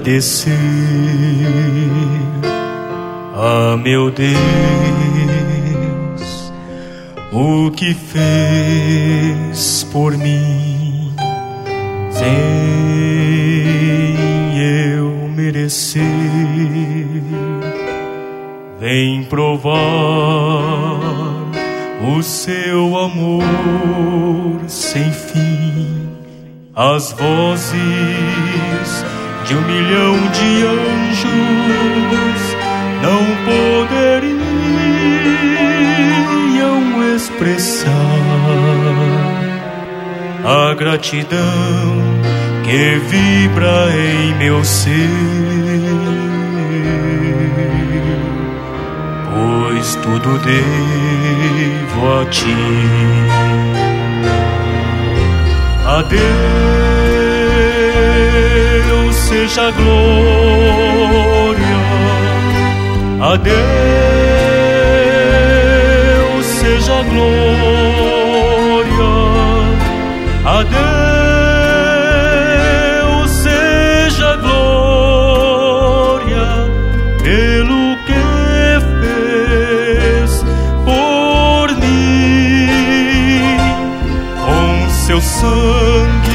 agradecer a meu Deus o que fez por mim sem eu merecer. Vem provar o seu amor sem fim. As vozes de 1 milhão de anjos não poderiam expressar a gratidão que vibra em meu ser, pois tudo devo a ti. A Deus seja a glória, a Deus seja a glória, a Deus seja a glória pelo que fez por mim. Com seu sangue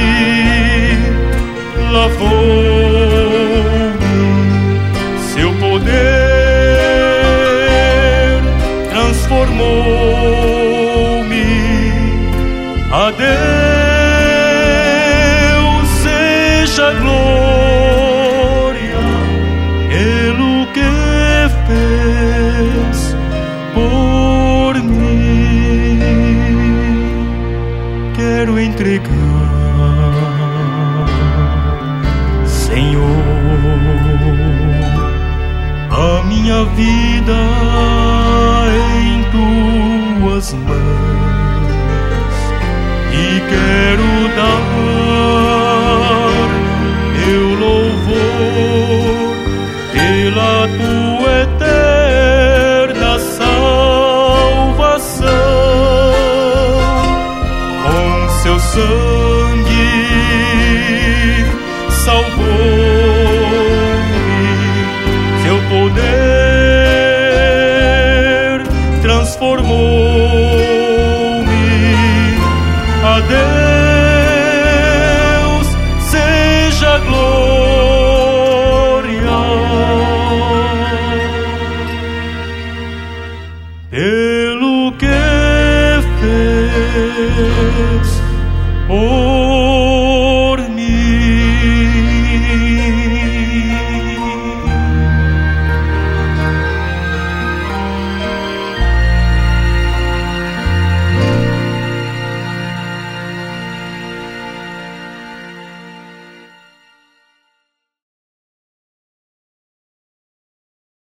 lavou-me, seu poder transformou-me. A Deus seja a glória pelo que fez por mim. Quero entregar, Senhor, a minha vida em tuas mãos e quero dar meu louvor pela tua eterna salvação. Com seu sangue salvou-me, seu poder transformou-me. A Deus seja a glória pelo que fez.